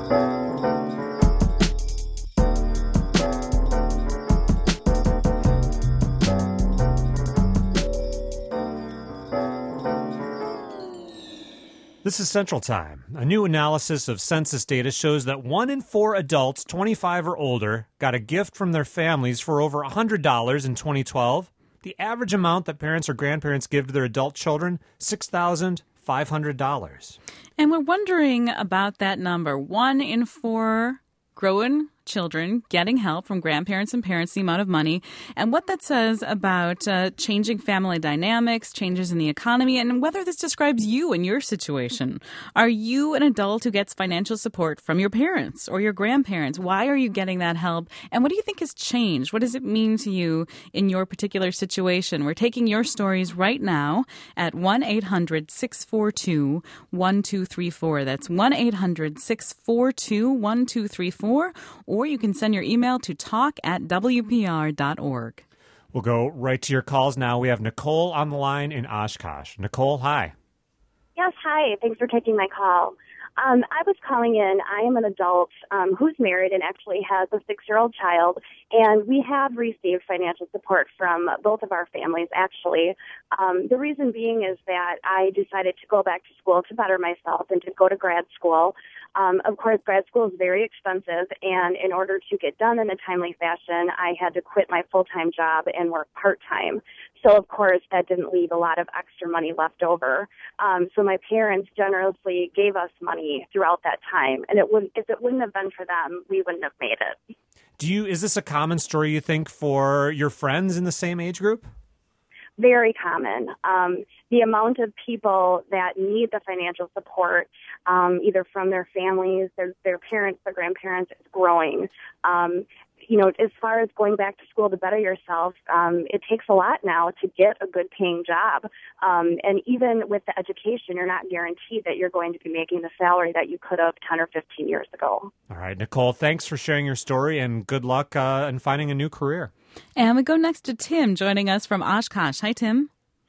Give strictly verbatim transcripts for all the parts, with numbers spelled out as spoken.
This is Central Time. A new analysis of census data shows that one in four adults twenty-five or older got a gift from their families for over one hundred dollars in twenty twelve. The average amount that parents or grandparents give to their adult children, six thousand five hundred dollars. And we're wondering about that number. One in four growing children getting help from grandparents and parents, the amount of money, and what that says about uh, changing family dynamics, changes in the economy, and whether this describes you and your situation. Are you an adult who gets financial support from your parents or your grandparents? Why are you getting that help? And what do you think has changed? What does it mean to you in your particular situation? We're taking your stories right now at one eight hundred six four two one two three four. That's one eight hundred six four two one two three four. Or you can send your email to talk at w p r dot org. We'll go right to your calls now. We have Nicole on the line in Oshkosh. Nicole, hi. Yes, hi. Thanks for taking my call. Um, I was calling in. I am an adult um, who's married and actually has a six-year-old child, and we have received financial support from both of our families, actually. Um, the reason being is that I decided to go back to school to better myself and to go to grad school. Um, of course, grad school is very expensive, and in order to get done in a timely fashion, I had to quit my full-time job and work part-time. So, of course, that didn't leave a lot of extra money left over. Um, so my parents generously gave us money throughout that time, and it wouldn't, if it wouldn't have been for them, we wouldn't have made it. Do you? Is this a common story, you think, for your friends in the same age group? Very common. Um, the amount of people that need the financial support, um, either from their families, their, their parents, their grandparents, is growing. Um, you know, as far as going back to school to better yourself, um, it takes a lot now to get a good paying job. Um, and even with the education, you're not guaranteed that you're going to be making the salary that you could have ten or fifteen years ago. All right, Nicole, thanks for sharing your story, and good luck uh, in finding a new career. And we go next to Tim joining us from Oshkosh. Hi, Tim.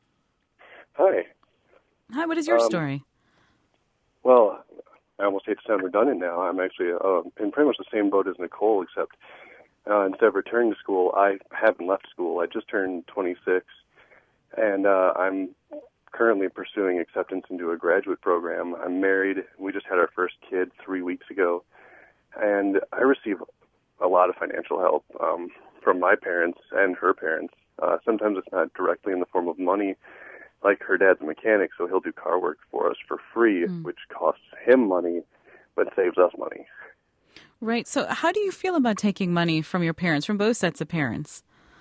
Hi. Hi, what is your um, story? Well, I almost hate to sound redundant now. I'm actually uh, in pretty much the same boat as Nicole, except uh, instead of returning to school, I haven't left school. I just turned twenty-six, and uh, I'm currently pursuing acceptance into a graduate program. I'm married. We just had our first kid three weeks ago, and I receive a lot of financial help um, from my parents and her parents. Uh, sometimes it's not directly in the form of money. Like her dad's a mechanic, so he'll do car work for us for free, mm. which costs him money, but saves us money. Right. So how do you feel about taking money from your parents, from both sets of parents?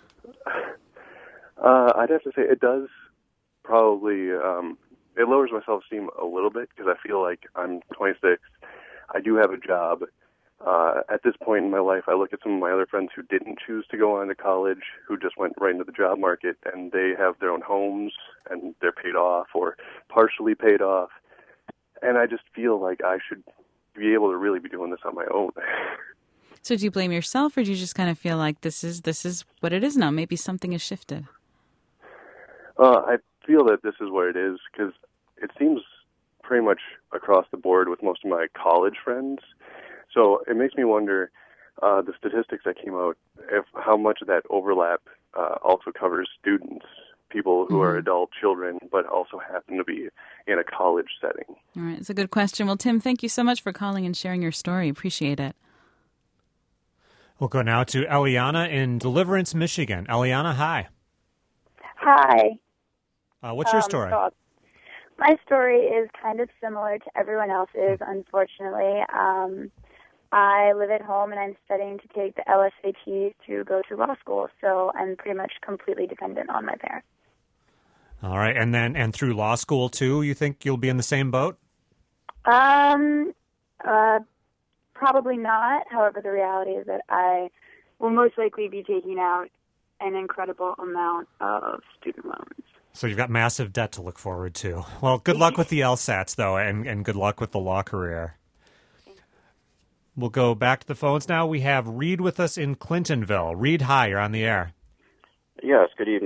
Uh, I'd have to say it does probably, um, it lowers my self-esteem a little bit because I feel like I'm twenty-six. I do have a job. Uh, at this point in my life, I look at some of my other friends who didn't choose to go on to college, who just went right into the job market, and they have their own homes, and they're paid off or partially paid off. And I just feel like I should be able to really be doing this on my own. So do you blame yourself, or do you just kind of feel like this is this is what it is now? Maybe something has shifted. Uh, I feel that this is what it is, because it seems pretty much across the board with most of my college friends. So it makes me wonder, uh, the statistics that came out, if how much of that overlap uh, also covers students, people who mm-hmm. are adult children, but also happen to be in a college setting. All right, it's a good question. Well, Tim, thank you so much for calling and sharing your story. Appreciate it. We'll go now to Eliana in Deliverance, Michigan. Eliana, hi. Hi. Uh, what's your um, story? So my story is kind of similar to everyone else's, unfortunately. Um, I live at home, and I'm studying to take the L S A T to go to law school, so I'm pretty much completely dependent on my parents. All right, and then and through law school, too, you think you'll be in the same boat? Um, uh, probably not. However, the reality is that I will most likely be taking out an incredible amount of student loans. So you've got massive debt to look forward to. Well, good luck with the LSATs, though, and, and good luck with the law career. We'll go back to the phones now. We have Reed with us in Clintonville. Reed, hi, you're on the air. Yes, good evening.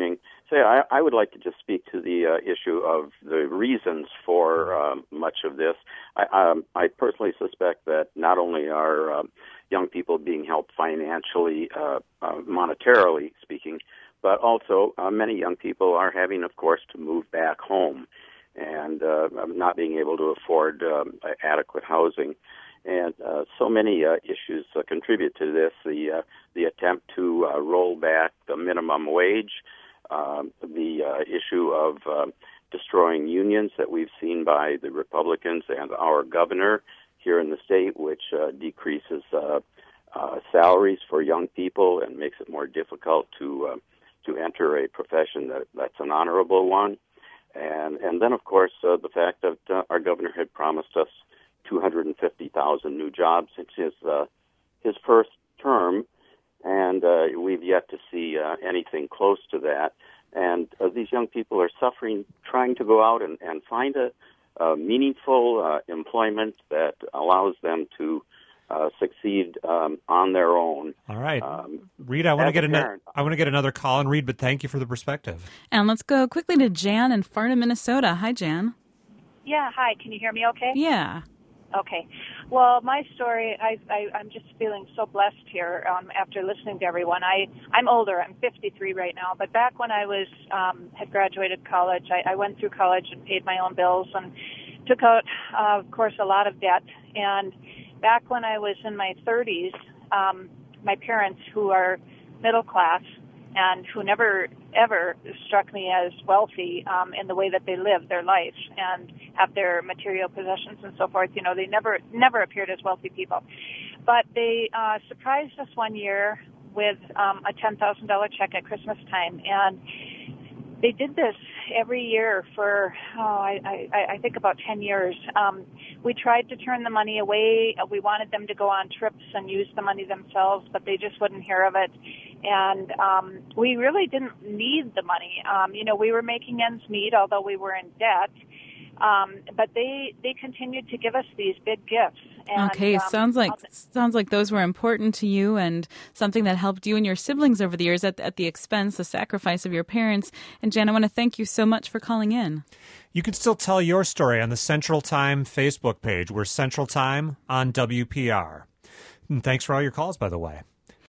say I, I would like to just speak to the uh, issue of the reasons for um, much of this. I, um, I personally suspect that not only are um, young people being helped financially, uh, uh, monetarily speaking, but also uh, many young people are having, of course, to move back home and uh, not being able to afford um, adequate housing. And uh, so many uh, issues uh, contribute to this. The uh, the attempt to uh, roll back the minimum wage, um, the uh, issue of uh, destroying unions that we've seen by the Republicans and our governor here in the state, which uh, decreases uh, uh, salaries for young people and makes it more difficult to uh, to enter a profession that, that's an honorable one. And and then, of course, uh, the fact that uh, our governor had promised us two hundred fifty thousand new jobs since his uh, his first term, and uh, we've yet to see uh, anything close to that. And uh, these young people are suffering trying to go out and, and find a, a meaningful uh, employment that allows them to uh, succeed um, on their own. All right, um, Reed, I want to get a another. I want to get another call, and Reed, but thank you for the perspective. And let's go quickly to Jan in Farnham, Minnesota. Hi, Jan. Yeah, hi. Can you hear me okay? Yeah. Okay. Well, my story, I, I, I'm just feeling so blessed here um, after listening to everyone. I, I'm older. I'm fifty-three right now. But back when I was um, had graduated college, I, I went through college and paid my own bills and took out, uh, of course, a lot of debt. And back when I was in my thirties, um, my parents, who are middle class and who never, ever struck me as wealthy um, in the way that they live their life and have their material possessions and so forth. You know, they never, never appeared as wealthy people. But they uh, surprised us one year with um, a ten thousand dollars check at Christmas time. And they did this every year for, oh, I, I, I think about ten years. Um, we tried to turn the money away. We wanted them to go on trips and use the money themselves, but they just wouldn't hear of it. And um, we really didn't need the money. Um, you know, we were making ends meet, although we were in debt. Um, but they they continued to give us these big gifts. And, okay, um, sounds like sounds like those were important to you and something that helped you and your siblings over the years at, at the expense, the sacrifice of your parents. And Jan, I want to thank you so much for calling in. You can still tell your story on the Central Time Facebook page. We're Central Time on W P R. And thanks for all your calls, by the way.